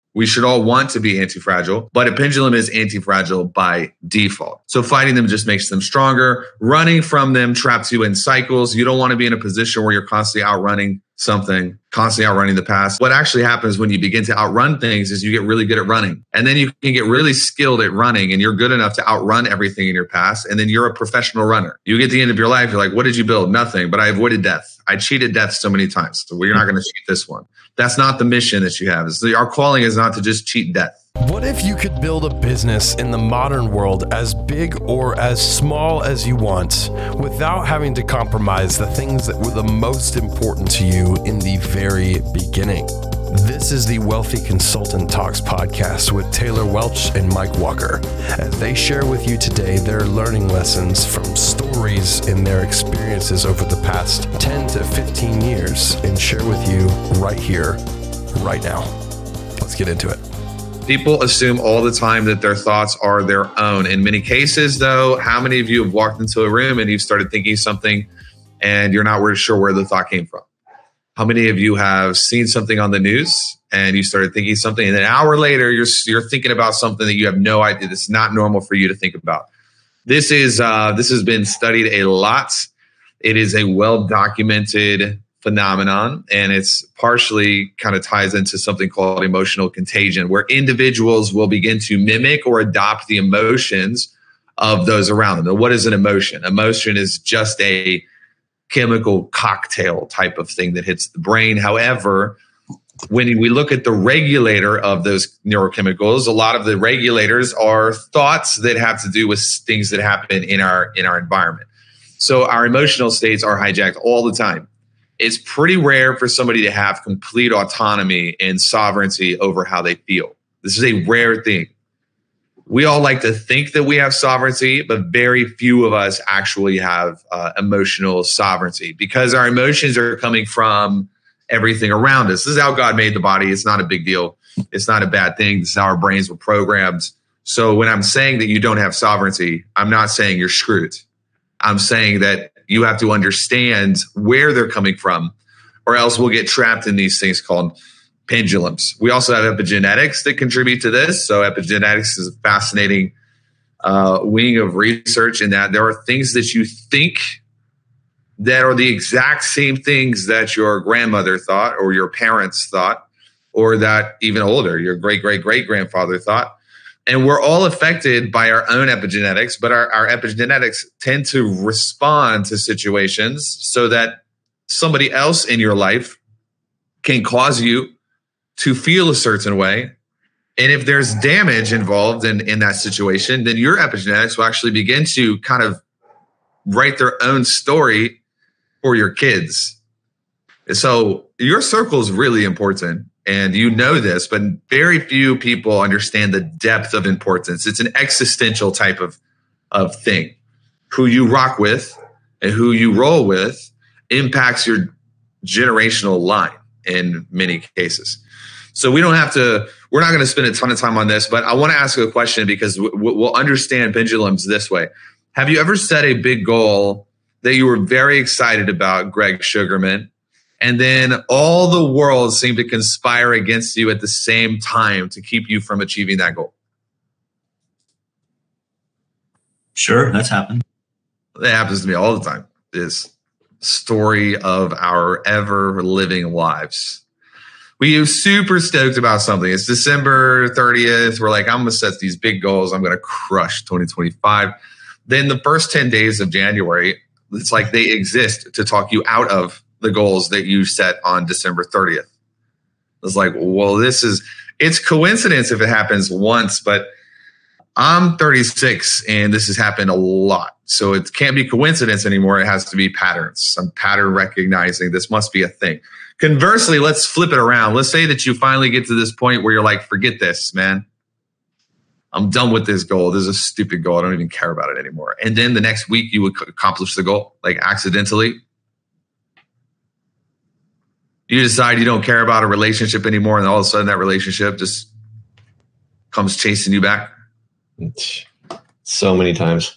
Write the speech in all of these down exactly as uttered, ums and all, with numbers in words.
We should all want to be anti-fragile, but a pendulum is anti-fragile by default. So fighting them just makes them stronger. Running from them traps you in cycles. You don't want to be in a position where you're constantly outrunning something, constantly outrunning the past. What actually happens when you begin to outrun things is you get really good at running. And then you can get really skilled at running and you're good enough to outrun everything in your past. And then you're a professional runner. You get to the end of your life, you're like, what did you build? Nothing, but I avoided death. I cheated death so many times. So we're not going to cheat this one. That's not the mission that you have. So our calling is not to just cheat death. What if you could build a business in the modern world as big or as small as you want without having to compromise the things that were the most important to you in the very beginning? This is the Wealthy Consultant Talks podcast with Taylor Welch and Mike Walker, as they share with you today their learning lessons from stories in their experiences over the past ten to fifteen years and share with you right here, right now. Let's get into it. People assume all the time that their thoughts are their own. In many cases, though, how many of you have walked into a room and you've started thinking something and you're not really sure where the thought came from? How many of you have seen something on the news and you started thinking something and an hour later you're you're thinking about something that you have no idea, that's not normal for you to think about? This is uh, this has been studied a lot. It is a well-documented phenomenon, and it's partially kind of ties into something called emotional contagion, where individuals will begin to mimic or adopt the emotions of those around them. Now, what is an emotion? Emotion is just a chemical cocktail type of thing that hits the brain. However, when we look at the regulator of those neurochemicals, a lot of the regulators are thoughts that have to do with things that happen in our in our environment. So our emotional states are hijacked all the time. It's pretty rare for somebody to have complete autonomy and sovereignty over how they feel. This is a rare thing. We all like to think that we have sovereignty, but very few of us actually have uh, emotional sovereignty because our emotions are coming from everything around us. This is how God made the body. It's not a big deal. It's not a bad thing. This is how our brains were programmed. So when I'm saying that you don't have sovereignty, I'm not saying you're screwed. I'm saying that you have to understand where they're coming from, or else we'll get trapped in these things called pendulums. We also have epigenetics that contribute to this. So epigenetics is a fascinating uh, wing of research in that there are things that you think that are the exact same things that your grandmother thought or your parents thought, or that even older, your great-great-great-grandfather thought. And we're all affected by our own epigenetics, but our, our epigenetics tend to respond to situations so that somebody else in your life can cause you to feel a certain way. And if there's damage involved in, in that situation, then your epigenetics will actually begin to kind of write their own story for your kids. So your circle is really important. And you know this, but very few people understand the depth of importance. It's an existential type of, of thing. Who you rock with and who you roll with impacts your generational line in many cases. So we don't have to, we're not going to spend a ton of time on this, but I want to ask a question because we'll understand pendulums this way. Have you ever set a big goal that you were very excited about, Greg Sugarman, and then all the world seemed to conspire against you at the same time to keep you from achieving that goal? Sure, that's happened. That happens to me all the time. This story of our ever living lives. We are super stoked about something. It's December thirtieth. We're like, I'm going to set these big goals. I'm going to crush twenty twenty-five. Then the first ten days of January, it's like they exist to talk you out of the goals that you set on December thirtieth. It's like, well, this is, it's coincidence if it happens once, but I'm thirty-six and this has happened a lot. So it can't be coincidence anymore. It has to be patterns. I'm pattern recognizing. This must be a thing. Conversely, let's flip it around. Let's say that you finally get to this point where you're like, forget this, man. I'm done with this goal. This is a stupid goal. I don't even care about it anymore. And then the next week you would accomplish the goal, like accidentally. You decide you don't care about a relationship anymore, and all of a sudden that relationship just comes chasing you back. So many times.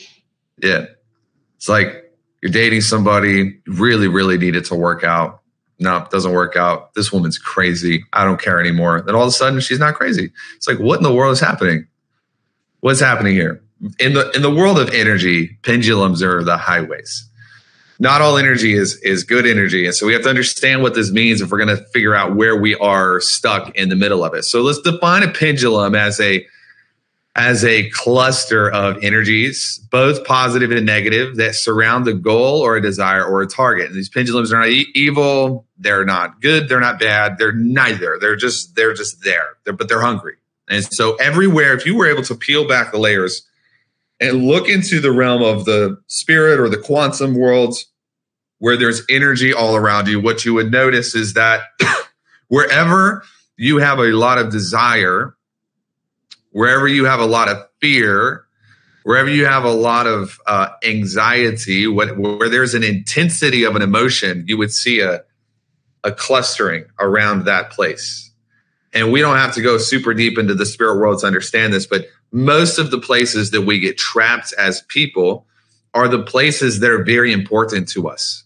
Yeah. It's like you're dating somebody, really, really need it to work out. no, doesn't work out. This woman's crazy. I don't care anymore. Then all of a sudden she's not crazy. It's like, what in the world is happening? What's happening here? In the in the world of energy, pendulums are the highways. Not all energy is is good energy. And so we have to understand what this means if we're going to figure out where we are stuck in the middle of it. So let's define a pendulum as a as a cluster of energies, both positive and negative, that surround a goal or a desire or a target. And these pendulums are not e- evil. They're not good. They're not bad. They're neither. They're just they're just there. They're, but they're hungry. And so everywhere, if you were able to peel back the layers and look into the realm of the spirit or the quantum worlds where there's energy all around you, what you would notice is that wherever you have a lot of desire, wherever you have a lot of fear, wherever you have a lot of uh, anxiety, what, where there's an intensity of an emotion, you would see a, a clustering around that place. And we don't have to go super deep into the spirit world to understand this, but most of the places that we get trapped as people are the places that are very important to us.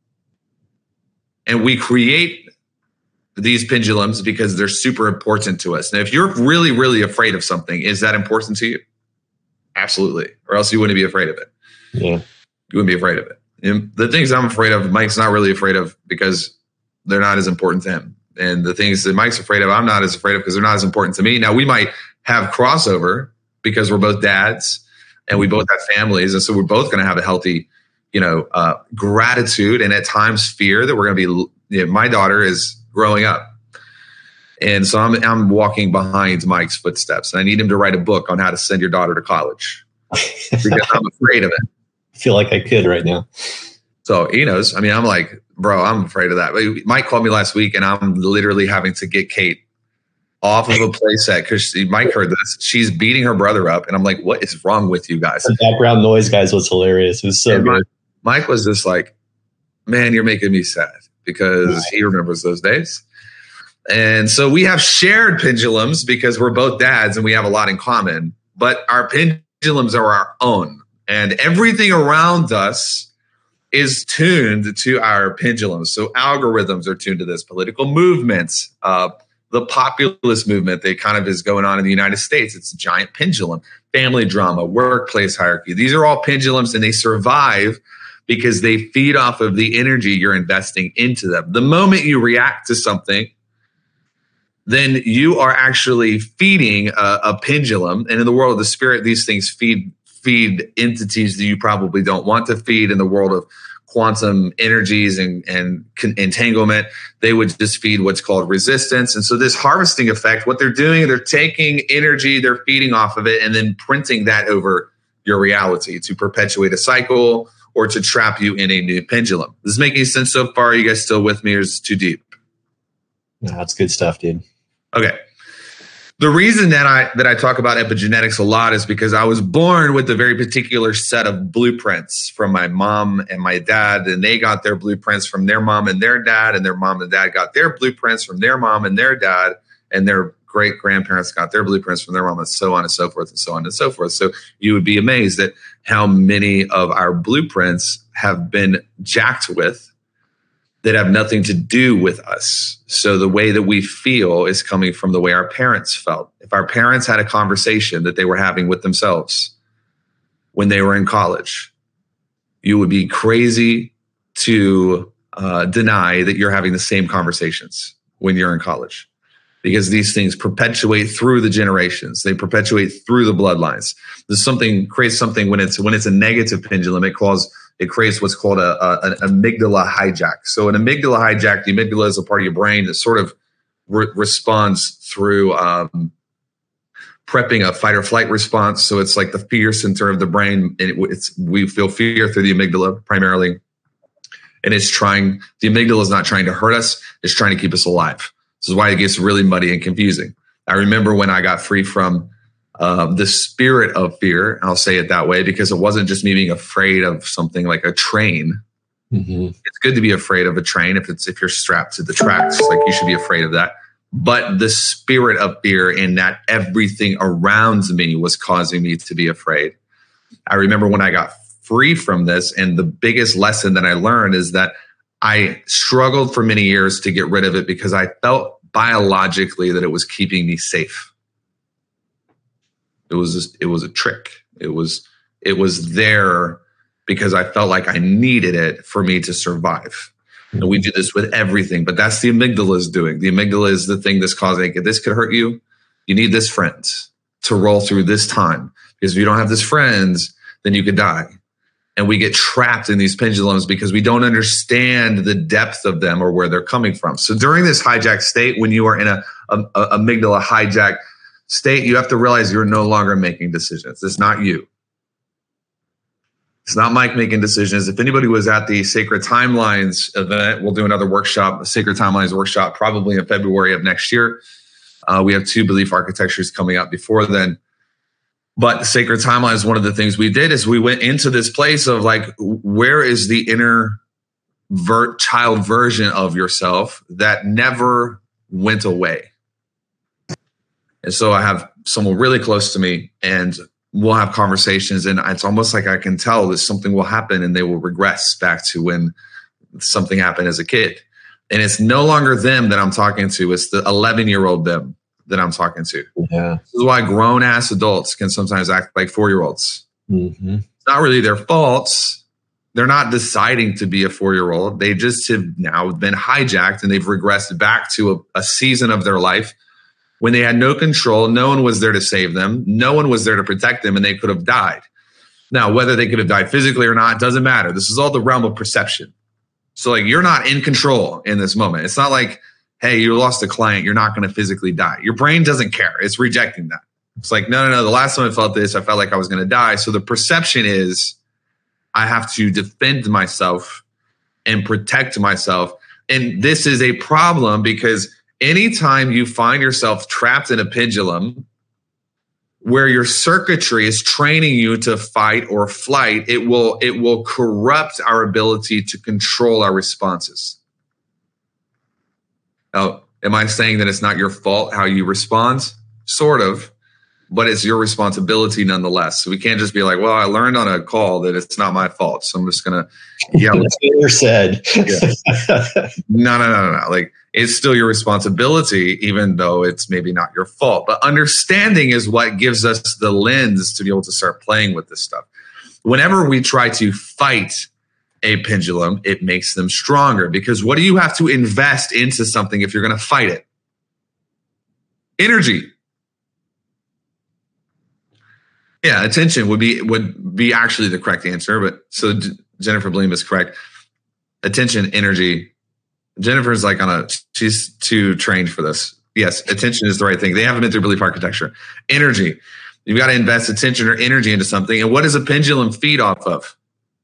And we create these pendulums because they're super important to us. Now, if you're really, really afraid of something, is that important to you? Absolutely. Or else you wouldn't be afraid of it. Yeah. You wouldn't be afraid of it. And the things I'm afraid of, Mike's not really afraid of because they're not as important to him. And the things that Mike's afraid of, I'm not as afraid of because they're not as important to me. Now, we might have crossover because we're both dads and we both have families. And so we're both going to have a healthy, you know, uh, gratitude and at times fear that we're going to be, you know, my daughter is growing up. And so I'm, I'm walking behind Mike's footsteps. And I need him to write a book on how to send your daughter to college because I'm afraid of it. I feel like I could right now. So he knows. I mean, I'm like, bro, I'm afraid of that. Mike called me last week and I'm literally having to get Kate off of a play set because Mike heard this. She's beating her brother up. And I'm like, what is wrong with you guys? The background noise, guys, was hilarious. It was so and good. Mike, Mike was just like, man, you're making me sad because he remembers those days. And so we have shared pendulums because we're both dads and we have a lot in common, but our pendulums are our own. And everything around us is tuned to our pendulums. So algorithms are tuned to this, political movements, uh, the populist movement that kind of is going on in the United States. It's a giant pendulum. Family drama, workplace hierarchy. These are all pendulums and they survive because they feed off of the energy you're investing into them. The moment you react to something, then you are actually feeding a, a pendulum. And in the world of the spirit, these things feed feed entities that you probably don't want to feed. In the world of quantum energies and, and con- entanglement, they would just feed what's called resistance. And so this harvesting effect, what they're doing, they're taking energy, they're feeding off of it, and then printing that over your reality to perpetuate a cycle or to trap you in a new pendulum. This is making sense so far? Are you guys still with me or is it too deep? No, that's good stuff, dude. Okay. The reason that I that I talk about epigenetics a lot is because I was born with a very particular set of blueprints from my mom and my dad, and they got their blueprints from their mom and their dad, and their mom and dad got their blueprints from their mom and their dad, and their great grandparents got their blueprints from their mom, and so on and so forth and so on and so forth. So you would be amazed at how many of our blueprints have been jacked with that have nothing to do with us. So the way that we feel is coming from the way our parents felt. If our parents had a conversation that they were having with themselves when they were in college, you would be crazy to uh, deny that you're having the same conversations when you're in college, because these things perpetuate through the generations. They perpetuate through the bloodlines. There's something creates something when it's when it's a negative pendulum. It calls It creates what's called a, a, an amygdala hijack. So an amygdala hijack, the amygdala is a part of your brain that sort of re- responds through um, prepping a fight or flight response. So it's like the fear center of the brain. And it, it's we feel fear through the amygdala primarily. And it's trying, the amygdala is not trying to hurt us. It's trying to keep us alive. This is why it gets really muddy and confusing. I remember when I got free from Um, the spirit of fear, I'll say it that way, because it wasn't just me being afraid of something like a train. Mm-hmm. It's good to be afraid of a train if it's if you're strapped to the tracks, like you should be afraid of that. But the spirit of fear in that everything around me was causing me to be afraid. I remember when I got free from this, and the biggest lesson that I learned is that I struggled for many years to get rid of it because I felt biologically that it was keeping me safe. It was just, it was a trick. It was it was there because I felt like I needed it for me to survive. And we do this with everything, but that's the amygdala is doing. The amygdala is the thing that's causing it. This could hurt you. You need this friend to roll through this time, because if you don't have this friend, then you could die. And we get trapped in these pendulums because we don't understand the depth of them or where they're coming from. So during this hijack state, when you are in a, a, a amygdala hijack state, you have to realize you're no longer making decisions. It's not you. It's not Mike making decisions. If anybody was at the Sacred Timelines event, we'll do another workshop, a Sacred Timelines workshop, probably in February of next year. Uh, we have two belief architectures coming out before then. But the Sacred Timelines, one of the things we did is we went into this place of like, where is the inner ver- child version of yourself that never went away? And so I have someone really close to me, and we'll have conversations, and it's almost like I can tell that something will happen and they will regress back to when something happened as a kid. And it's no longer them that I'm talking to. It's the eleven-year-old them that I'm talking to. Yeah. This is why grown-ass adults can sometimes act like four-year-olds. Mm-hmm. It's not really their faults. They're not deciding to be a four-year-old. They just have now been hijacked, and they've regressed back to a, a season of their life when they had no control. No one was there to save them. No one was there to protect them, and they could have died. Now, whether they could have died physically or not doesn't matter. This is all the realm of perception. So like, you're not in control in this moment. It's not like, hey, you lost a client, you're not going to physically die. Your brain doesn't care. It's rejecting that. It's like, no, no, no. The last time I felt this, I felt like I was going to die. So the perception is I have to defend myself and protect myself. And this is a problem because anytime you find yourself trapped in a pendulum where your circuitry is training you to fight or flight, it will it will corrupt our ability to control our responses. Now, am I saying that it's not your fault how you respond? Sort of, but it's your responsibility nonetheless. So we can't just be like, well, I learned on a call that it's not my fault, so I'm just going to yell. Taylor said. Yeah. No, no, no, no, no. Like, it's still your responsibility, even though it's maybe not your fault. But understanding is what gives us the lens to be able to start playing with this stuff. Whenever we try to fight a pendulum, it makes them stronger, because what do you have to invest into something if you're going to fight it? Energy. Yeah, attention would be would be actually the correct answer. But so J- Jennifer Bleem is correct. Attention, energy. Jennifer's like on a, she's too trained for this. Yes, attention is the right thing. They haven't been through belief architecture. Energy. You've got to invest attention or energy into something. And what does a pendulum feed off of?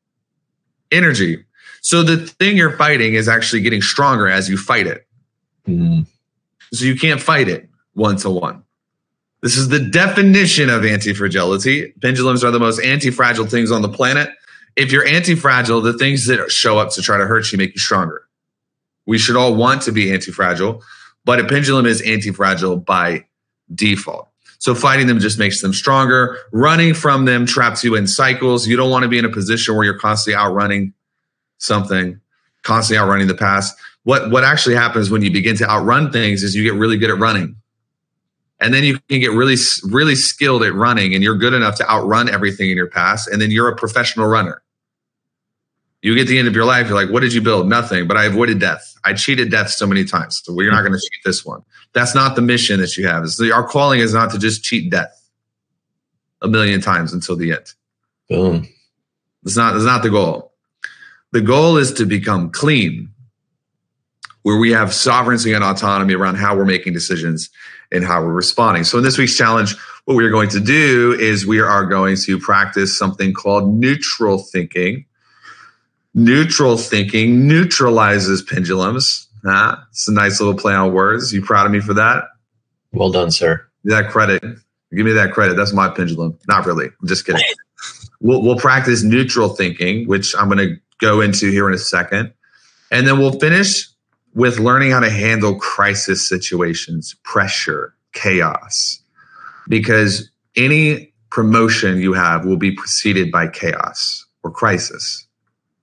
Energy. So the thing you're fighting is actually getting stronger as you fight it. Mm. So you can't fight it one to one. This is the definition of anti-fragility. Pendulums are the most anti-fragile things on the planet. If you're anti-fragile, the things that show up to try to hurt you make you stronger. We should all want to be anti-fragile, but a pendulum is anti-fragile by default. So fighting them just makes them stronger. Running from them traps you in cycles. You don't want to be in a position where you're constantly outrunning something, constantly outrunning the past. What, what actually happens when you begin to outrun things is you get really good at running. And then you can get really, really skilled at running, and you're good enough to outrun everything in your past. And then you're a professional runner. You get to the end of your life, you're like, what did you build? Nothing, but I avoided death. I cheated death so many times. So you're not going to cheat this one. That's not the mission that you have. So our calling is not to just cheat death a million times until the end. Boom. It's not, it's not the goal. The goal is to become clean, where we have sovereignty and autonomy around how we're making decisions and how we're responding. So in this week's challenge, what we're going to do is we are going to practice something called neutral thinking. Neutral thinking neutralizes pendulums. Huh? It's a nice little play on words. You proud of me for that? Well done, sir. That credit. Give me that credit. That's my pendulum. Not really. I'm just kidding. We'll, we'll practice neutral thinking, which I'm going to go into here in a second. And then we'll finish with learning how to handle crisis situations, pressure, chaos. Because any promotion you have will be preceded by chaos or crisis.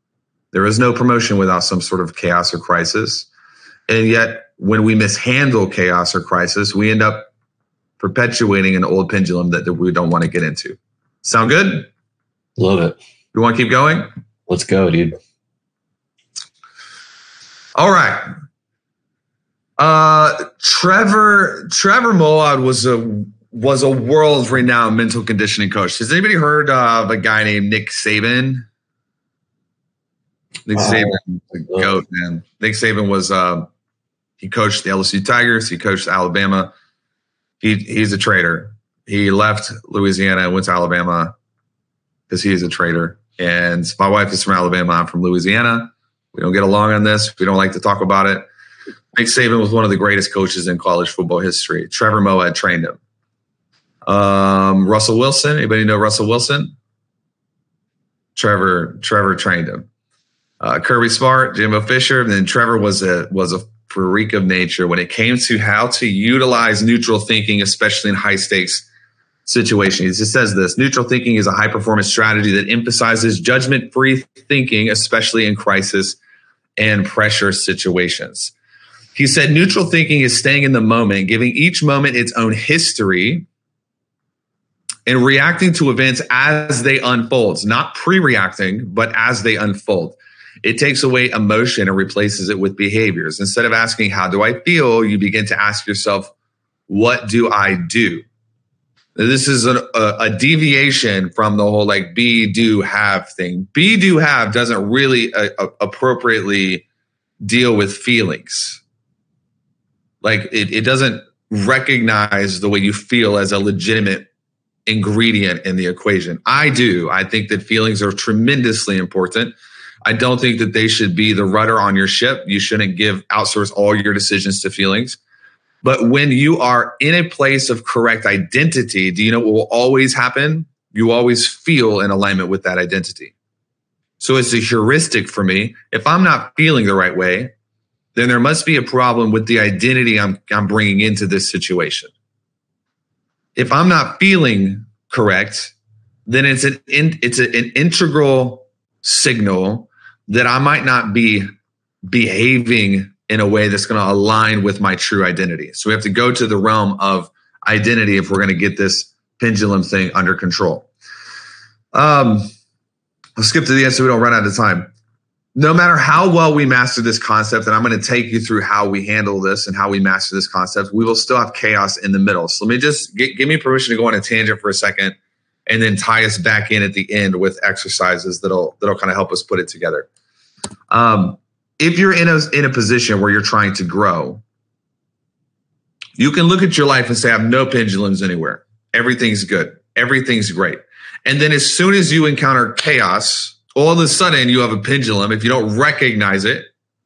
There is no promotion without some sort of chaos or crisis. And yet, when we mishandle chaos or crisis, we end up perpetuating an old pendulum that, that we don't want to get into. Sound good? Love it. You want to keep going? Let's go, dude. All right. Uh, Trevor Trevor Moawad was a was a world-renowned mental conditioning coach. Has anybody heard of a guy named Nick Saban? Nick Oh, Saban, the goat, man. Nick Saban was uh, he coached the L S U Tigers. He coached Alabama. He he's a traitor. He left Louisiana and went to Alabama because he is a traitor. And my wife is from Alabama. I'm from Louisiana. We don't get along on this. We don't like to talk about it. Nick Saban was one of the greatest coaches in college football history. Trevor Moawad trained him. Um, Russell Wilson. Anybody know Russell Wilson? Trevor Trevor trained him. Uh, Kirby Smart, Jimbo Fisher. And then Trevor was a was a freak of nature when it came to how to utilize neutral thinking, especially in high stakes situations. It says this: neutral thinking is a high performance strategy that emphasizes judgment free thinking, especially in crisis and pressure situations. He said neutral thinking is staying in the moment, giving each moment its own history, and reacting to events as they unfold, not pre-reacting, but as they unfold. It takes away emotion and replaces it with behaviors. Instead of asking, how do I feel? You begin to ask yourself, what do I do? This is a, a, a deviation from the whole like be, do, have thing. Be, do, have doesn't really uh, uh, appropriately deal with feelings. Like it, it doesn't recognize the way you feel as a legitimate ingredient in the equation. I do. I think that feelings are tremendously important. I don't think that they should be the rudder on your ship. You shouldn't give outsource all your decisions to feelings. But when you are in a place of correct identity, do you know what will always happen? You always feel in alignment with that identity. So it's a heuristic for me. If I'm not feeling the right way, then there must be a problem with the identity I'm, I'm bringing into this situation. If I'm not feeling correct, then it's an in, it's a, an integral signal that I might not be behaving in a way that's going to align with my true identity. So we have to go to the realm of identity if we're going to get this pendulum thing under control. Um, I'll skip to the end so we don't run out of time. No matter how well we master this concept, and I'm going to take you through how we handle this and how we master this concept, we will still have chaos in the middle. So let me just get, give me permission to go on a tangent for a second and then tie us back in at the end with exercises that'll that'll kind of help us put it together. Um, if you're in a in a position where you're trying to grow, you can look at your life and say, I have no pendulums anywhere. Everything's good. Everything's great. And then as soon as you encounter chaos, all of a sudden you have a pendulum. If you don't recognize it,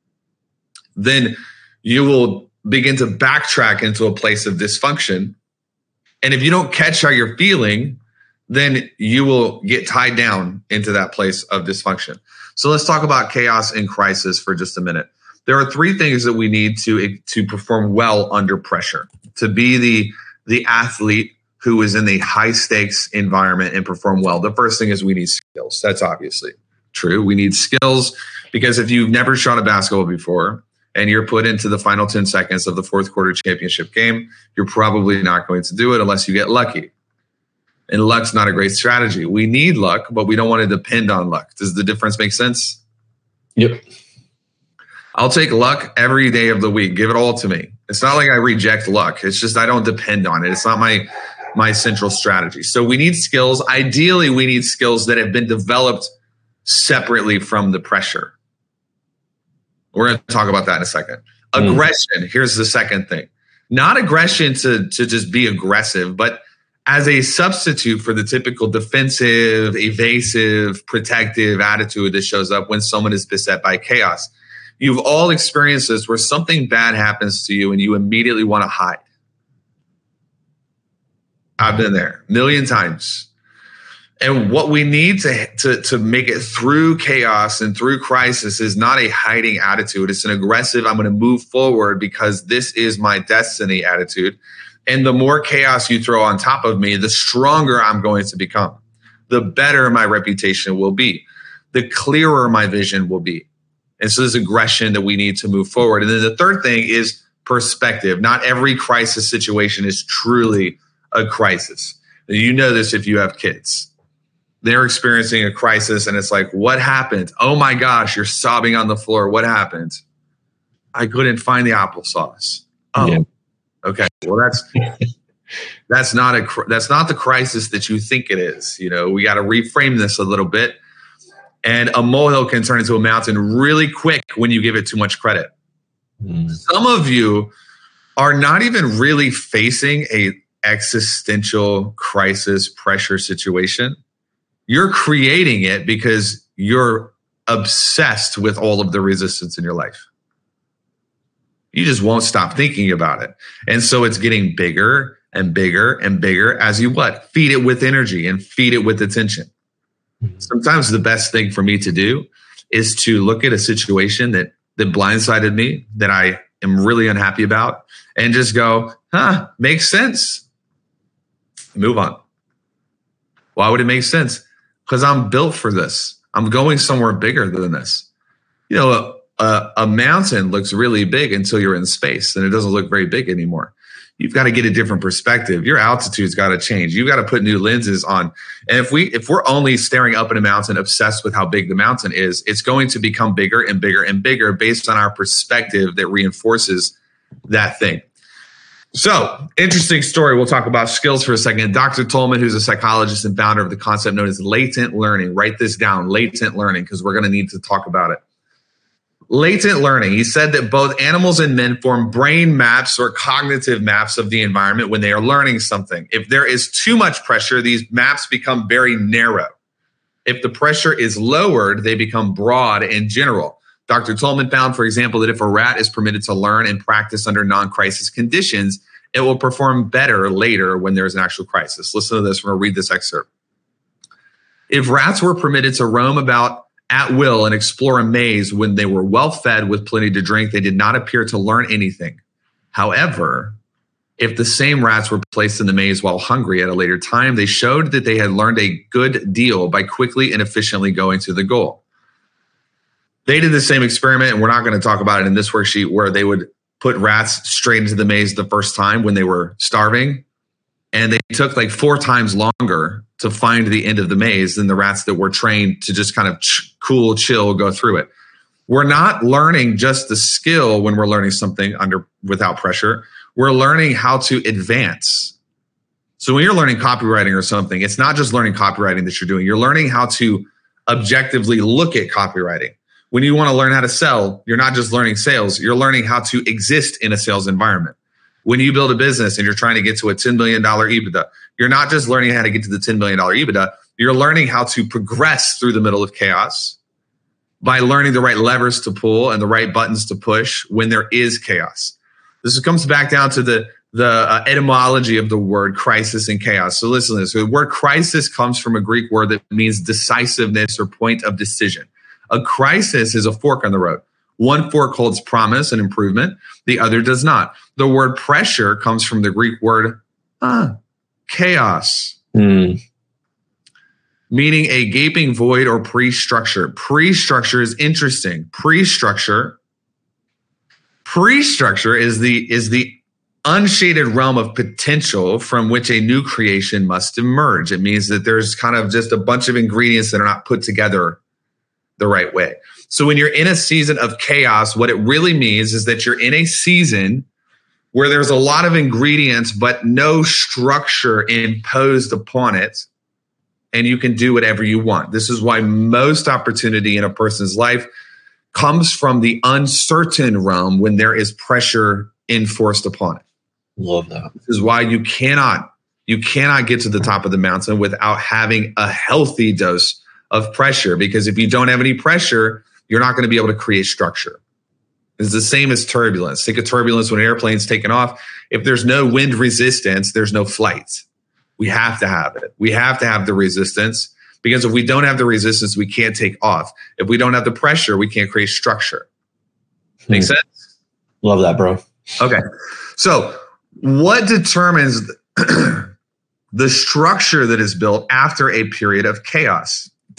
then you will begin to backtrack into a place of dysfunction. And if you don't catch how you're feeling, then you will get tied down into that place of dysfunction. So let's talk about chaos and crisis for just a minute. There are three things that we need to, to perform well under pressure, to be the, the athlete who is in the high stakes environment and perform well. The first thing is we need skills. That's obviously true. We need skills because if you've never shot a basketball before and you're put into the final ten seconds of the fourth quarter championship game, you're probably not going to do it unless you get lucky. And luck's not a great strategy. We need luck, but we don't want to depend on luck. Does the difference make sense? Yep. I'll take luck every day of the week. Give it all to me. It's not like I reject luck. It's just I don't depend on it. It's not my my central strategy. So we need skills. Ideally, we need skills that have been developed separately from the pressure. We're going to talk about that in a second. Mm. Aggression. Here's the second thing. Not aggression to, to just be aggressive, but as a substitute for the typical defensive, evasive, protective attitude that shows up when someone is beset by chaos. You've all experienced this where something bad happens to you and you immediately want to hide. I've been there a million times. And what we need to, to, to make it through chaos and through crisis is not a hiding attitude. It's an aggressive, I'm going to move forward because this is my destiny attitude. And the more chaos you throw on top of me, the stronger I'm going to become, the better my reputation will be. the clearer my vision will be. And so there's aggression that we need to move forward. And then the third thing is perspective. Not every crisis situation is truly a crisis. You know this if you have kids. They're experiencing a crisis and it's like, what happened? Oh my gosh, you're sobbing on the floor. What happened? I couldn't find the applesauce. Oh, yeah. Okay. Well, that's that's not a that's not the crisis that you think it is. You know, we got to reframe this a little bit. And a molehill can turn into a mountain really quick when you give it too much credit. Mm. Some of you are not even really facing a existential crisis pressure situation. You're creating it because you're obsessed with all of the resistance in your life. You just won't stop thinking about it. And so it's getting bigger and bigger and bigger as you what? Feed it with energy and feed it with attention. Mm-hmm. Sometimes the best thing for me to do is to look at a situation that that blindsided me, that I am really unhappy about, and just go, huh, makes sense. Move on. Why would it make sense? Because I'm built for this. I'm going somewhere bigger than this. You know, a, a, a mountain looks really big until you're in space, and it doesn't look very big anymore. You've got to get a different perspective. Your altitude's got to change. You've got to put new lenses on. And if we if we're only staring up at a mountain, obsessed with how big the mountain is, it's going to become bigger and bigger and bigger based on our perspective that reinforces that thing. So, interesting story. We'll talk about skills for a second. Doctor Tolman, who's a psychologist and founder of the concept known as latent learning. Write this down, latent learning, because we're going to need to talk about it. Latent learning. He said that both animals and men form brain maps or cognitive maps of the environment when they are learning something. If there is too much pressure, these maps become very narrow. If the pressure is lowered, they become broad and general. Doctor Tolman found, for example, that if a rat is permitted to learn and practice under non-crisis conditions, it will perform better later when there's an actual crisis. Listen to this. We're going to read this excerpt. If rats were permitted to roam about at will and explore a maze when they were well fed with plenty to drink, they did not appear to learn anything. However, if the same rats were placed in the maze while hungry at a later time, they showed that they had learned a good deal by quickly and efficiently going to the goal. They did the same experiment, and we're not going to talk about it in this worksheet, where they would put rats straight into the maze the first time when they were starving. And they took like four times longer to find the end of the maze than the rats that were trained to just kind of ch- cool, chill, go through it. We're not learning just the skill when we're learning something under without pressure. We're learning how to advance. So when you're learning copywriting or something, it's not just learning copywriting that you're doing. You're learning how to objectively look at copywriting. When you want to learn how to sell, you're not just learning sales, you're learning how to exist in a sales environment. When you build a business and you're trying to get to a ten million dollars EBITDA, you're not just learning how to get to the ten million dollars EBITDA, you're learning how to progress through the middle of chaos by learning the right levers to pull and the right buttons to push when there is chaos. This comes back down to the, the uh, etymology of the word crisis and chaos. So listen to this. The word crisis comes from a Greek word that means decisiveness or point of decision. A crisis is a fork on the road. One fork holds promise and improvement. The other does not. The word pressure comes from the Greek word ah, chaos, mm. meaning a gaping void or pre-structure. Pre-structure is interesting. Pre-structure, pre-structure is the is the unshaded realm of potential from which a new creation must emerge. It means that there's kind of just a bunch of ingredients that are not put together the right way. So when you're in a season of chaos, what it really means is that you're in a season where there's a lot of ingredients, but no structure imposed upon it, and you can do whatever you want. This is why most opportunity in a person's life comes from the uncertain realm when there is pressure enforced upon it. Love that. This is why you cannot, you cannot get to the top of the mountain without having a healthy dose of pressure, because if you don't have any pressure, you're not going to be able to create structure. It's the same as turbulence. Think of turbulence when an airplane's taking off. If there's no wind resistance, there's no flight. We have to have it. We have to have the resistance, because if we don't have the resistance, we can't take off. If we don't have the pressure, we can't create structure. Make hmm. sense? Love that, bro. Okay. So what determines the structure that is built after a period of chaos?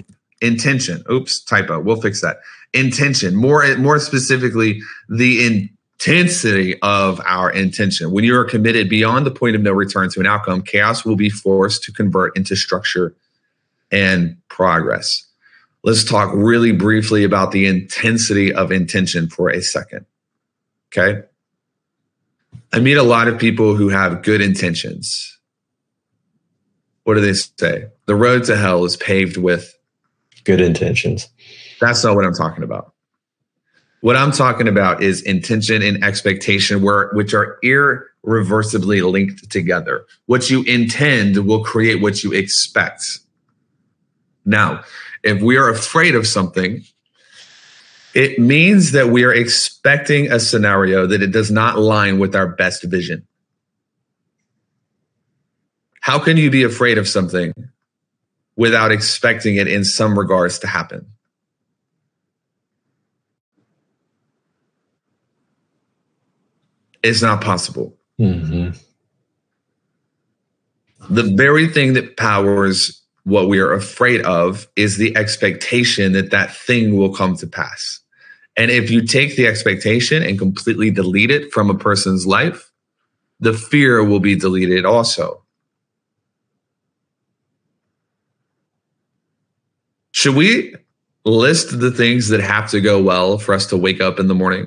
intention. Oops, typo. We'll fix that. Intention. More, more specifically, the intensity of our intention. When you are committed beyond the point of no return to an outcome, chaos will be forced to convert into structure and progress. Let's talk really briefly about the intensity of intention for a second. Okay. I meet a lot of people who have good intentions. What do they say? The road to hell is paved with good intentions. That's not what I'm talking about. What I'm talking about is intention and expectation, where, which are irreversibly linked together. What you intend will create what you expect. Now, if we are afraid of something, it means that we are expecting a scenario that it does not align with our best vision. How can you be afraid of something without expecting it in some regards to happen? It's not possible. Mm-hmm. The very thing that powers what we are afraid of is the expectation that that thing will come to pass. And if you take the expectation and completely delete it from a person's life, the fear will be deleted also. Should we list the things that have to go well for us to wake up in the morning?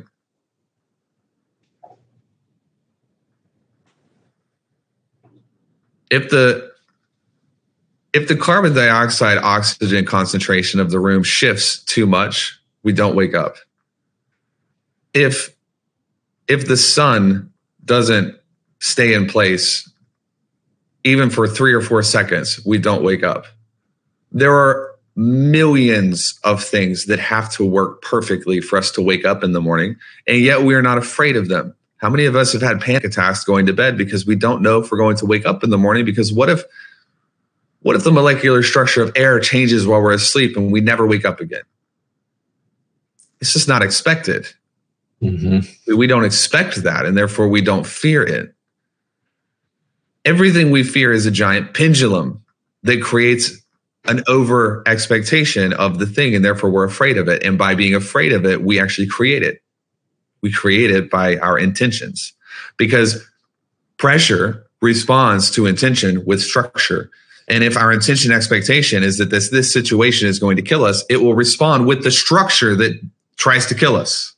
If the if the carbon dioxide oxygen concentration of the room shifts too much, we don't wake up. If if the sun doesn't stay in place even for three or four seconds, we don't wake up. There are millions of things that have to work perfectly for us to wake up in the morning, and yet we are not afraid of them. How many of us have had panic attacks going to bed because we don't know if we're going to wake up in the morning? Because what if, what if the molecular structure of air changes while we're asleep and we never wake up again? It's just not expected. Mm-hmm. We don't expect that, and therefore we don't fear it. Everything we fear is a giant pendulum that creates an over expectation of the thing, and therefore we're afraid of it. And by being afraid of it, we actually create it. We create it by our intentions, because pressure responds to intention with structure. And if our intention expectation is that this, this situation is going to kill us, it will respond with the structure that tries to kill us.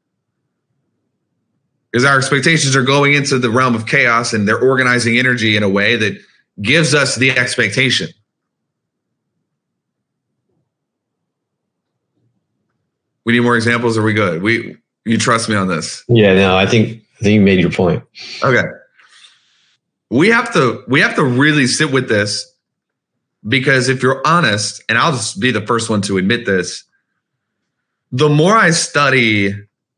Because our expectations are going into the realm of chaos, and they're organizing energy in a way that gives us the expectation. We need more examples. Are we good? We, you trust me on this? Yeah, no, I think I think you made your point. Okay. We have to we have to really sit with this, because if you're honest, and I'll just be the first one to admit this, the more I study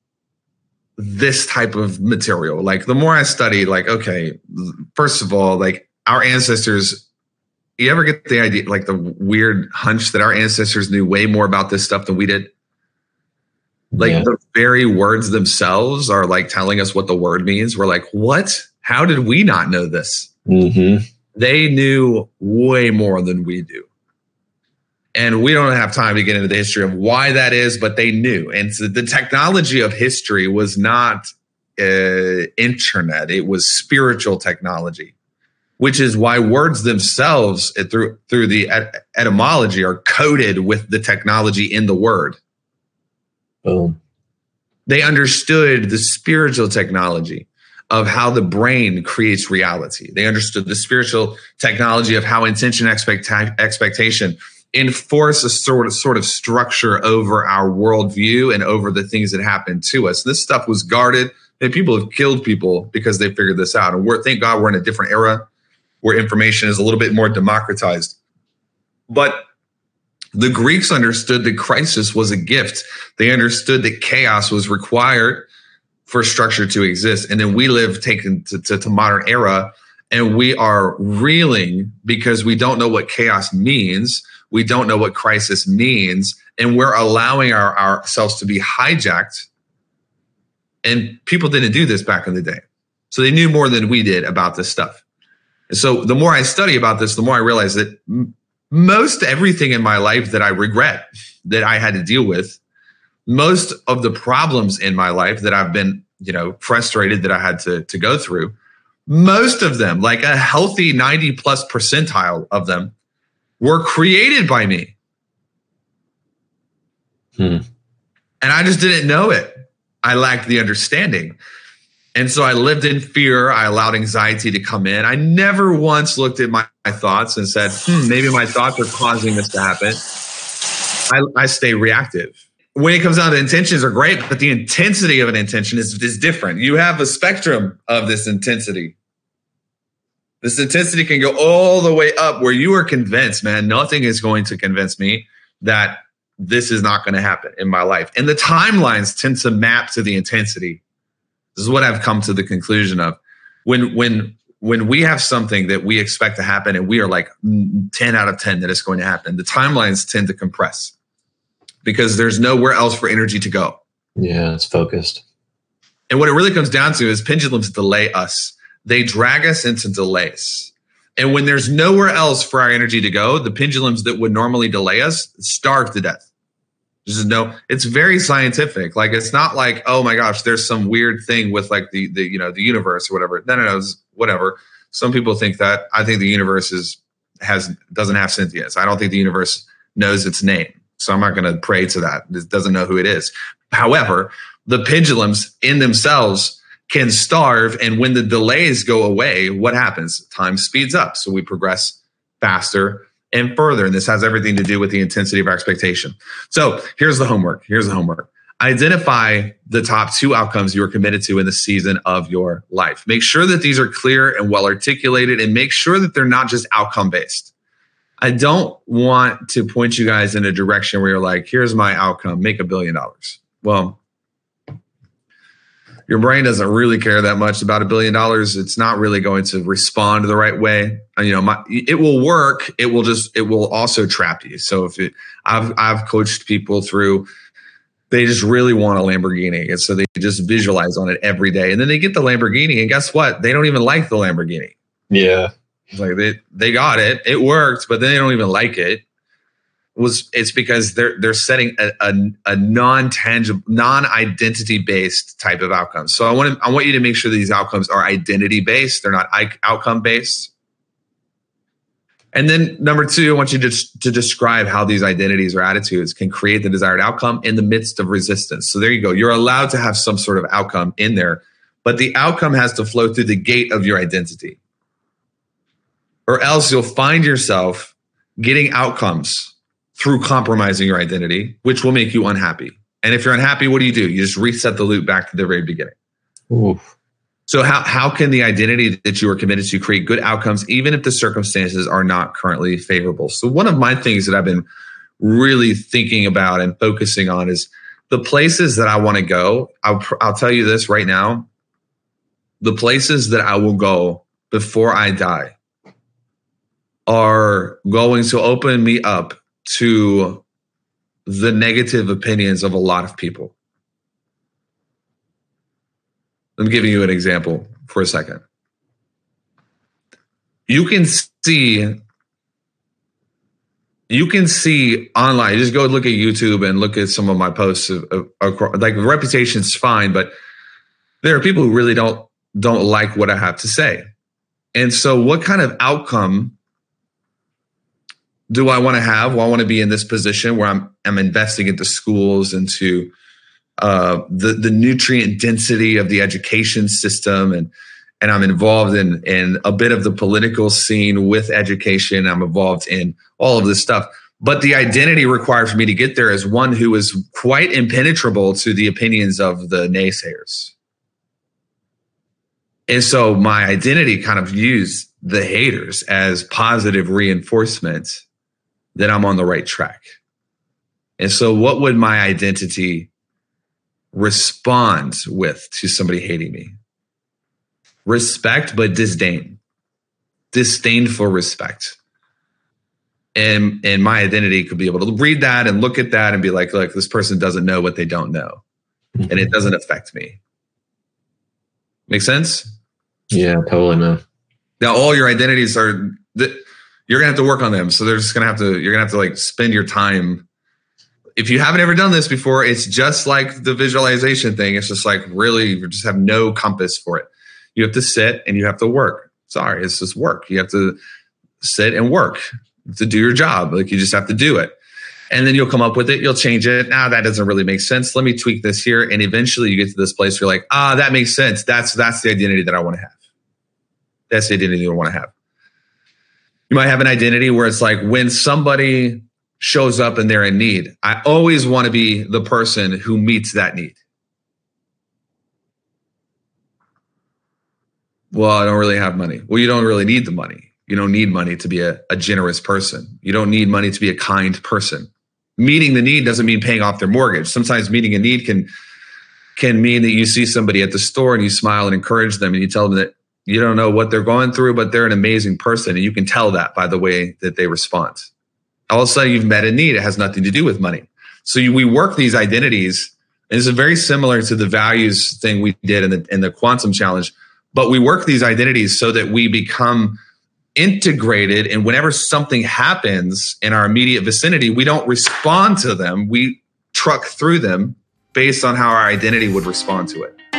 this type of material, like the more I study, like, okay, first of all, like our ancestors, you ever get the idea, like the weird hunch that our ancestors knew way more about this stuff than we did? Like yeah. The very words themselves are like telling us what the word means. We're like, what? How did we not know this? Mm-hmm. They knew way more than we do. And we don't have time to get into the history of why that is, but they knew. And so the technology of history was not uh, internet. It was spiritual technology, which is why words themselves through, through the et- etymology are coded with the technology in the word. Boom. They understood the spiritual technology of how the brain creates reality. They understood the spiritual technology of how intention, expect- expectation enforce a sort of sort of structure over our worldview and over the things that happen to us. This stuff was guarded, and people have killed people because they figured this out. And we're, thank God we're in a different era where information is a little bit more democratized. But the Greeks understood that crisis was a gift. They understood that chaos was required for structure to exist. And then we live taken to, to, to modern era, and we are reeling because we don't know what chaos means. We don't know what crisis means. And we're allowing our, ourselves to be hijacked. And people didn't do this back in the day. So they knew more than we did about this stuff. And so the more I study about this, the more I realize that most everything in my life that I regret, that I had to deal with, most of the problems in my life that I've been, you know, frustrated that I had to, to go through, most of them, like a healthy ninety plus percentile of them, were created by me. Hmm. And I just didn't know it. I lacked the understanding. And so I lived in fear. I allowed anxiety to come in. I never once looked at my, my thoughts and said, hmm, maybe my thoughts are causing this to happen. I, I stay reactive. When it comes down to intentions are great, but the intensity of an intention is, is different. You have a spectrum of this intensity. This intensity can go all the way up where you are convinced, man, nothing is going to convince me that this is not going to happen in my life. And the timelines tend to map to the intensity. This is what I've come to the conclusion of. When when when we have something that we expect to happen and we are like ten out of ten that it's going to happen, the timelines tend to compress because there's nowhere else for energy to go. Yeah, it's focused. And what it really comes down to is pendulums delay us. They drag us into delays. And when there's nowhere else for our energy to go, the pendulums that would normally delay us starve to death. Just no, it's very scientific. Like, it's not like, oh my gosh, there's some weird thing with like the, the, you know, the universe or whatever. No, no, no, it's whatever. Some people think that. I think the universe is, has, doesn't have sentience. I don't think the universe knows its name. So I'm not going to pray to that. It doesn't know who it is. However, the pendulums in themselves can starve. And when the delays go away, what happens? Time speeds up. So we progress faster and further. And this has everything to do with the intensity of our expectation. So here's the homework. Here's the homework. Identify the top two outcomes you are committed to in the season of your life. Make sure that these are clear and well articulated, and make sure that they're not just outcome based. I don't want to point you guys in a direction where you're like, here's my outcome, make a billion dollars. Well, your brain doesn't really care that much about a billion dollars. It's not really going to respond the right way. You know, my, it will work. It will just, it will also trap you. So if it, I've, I've coached people through, they just really want a Lamborghini. And so they just visualize on it every day. And then they get the Lamborghini, and guess what? They don't even like the Lamborghini. Yeah. It's like they, they got it. It worked, but then they don't even like it. Was it's because they're they're setting a, a, a non-tangible, non-identity based type of outcomes. So I want to I want you to make sure that these outcomes are identity based. They're not outcome based. And then number two, I want you to to describe how these identities or attitudes can create the desired outcome in the midst of resistance. So there you go. You're allowed to have some sort of outcome in there, but the outcome has to flow through the gate of your identity, or else you'll find yourself getting outcomes through compromising your identity, which will make you unhappy. And if you're unhappy, what do you do? You just reset the loop back to the very beginning. Oof. So how, how can the identity that you are committed to create good outcomes, even if the circumstances are not currently favorable? So one of my things that I've been really thinking about and focusing on is the places that I want to go. I'll, I'll tell you this right now. The places that I will go before I die are going to open me up to the negative opinions of a lot of people. I'm giving you an example for a second. You can see, you can see online, just go look at YouTube and look at some of my posts. Of, of, of, like, reputation's fine, but there are people who really don't, don't like what I have to say. And so what kind of outcome do I want to have? Well, I want to be in this position where I'm I'm investing into schools, into uh, the the nutrient density of the education system, and and I'm involved in in a bit of the political scene with education. I'm involved in all of this stuff. But the identity required for me to get there is one who is quite impenetrable to the opinions of the naysayers. And so my identity kind of views the haters as positive reinforcement that I'm on the right track. And so what would my identity respond with to somebody hating me? Respect, but disdain. Disdainful respect. And, and my identity could be able to read that and look at that and be like, look, this person doesn't know what they don't know. And it doesn't affect me. Make sense? Yeah, totally, man. Now, all your identities are... The, you're gonna have to work on them. So they're just gonna have to, you're gonna have to like spend your time. If you haven't ever done this before, it's just like the visualization thing. It's just like really, you just have no compass for it. You have to sit and you have to work. Sorry, it's just work. You have to sit and work to do your job. Like you just have to do it. And then you'll come up with it. You'll change it. Now ah, that doesn't really make sense. Let me tweak this here. And eventually you get to this place where you're like, ah, that makes sense. That's, that's the identity that I want to have. That's the identity you want to have. You might have an identity where it's like when somebody shows up and they're in need, I always want to be the person who meets that need. Well, I don't really have money. Well, you don't really need the money. You don't need money to be a, a generous person. You don't need money to be a kind person. Meeting the need doesn't mean paying off their mortgage. Sometimes meeting a need can, can mean that you see somebody at the store and you smile and encourage them and you tell them that you don't know what they're going through, but they're an amazing person. And you can tell that by the way that they respond. All of a sudden you've met a need. It has nothing to do with money. So you, we work these identities. And this is very similar to the values thing we did in the, in the quantum challenge. But we work these identities so that we become integrated. And whenever something happens in our immediate vicinity, we don't respond to them. We truck through them based on how our identity would respond to it.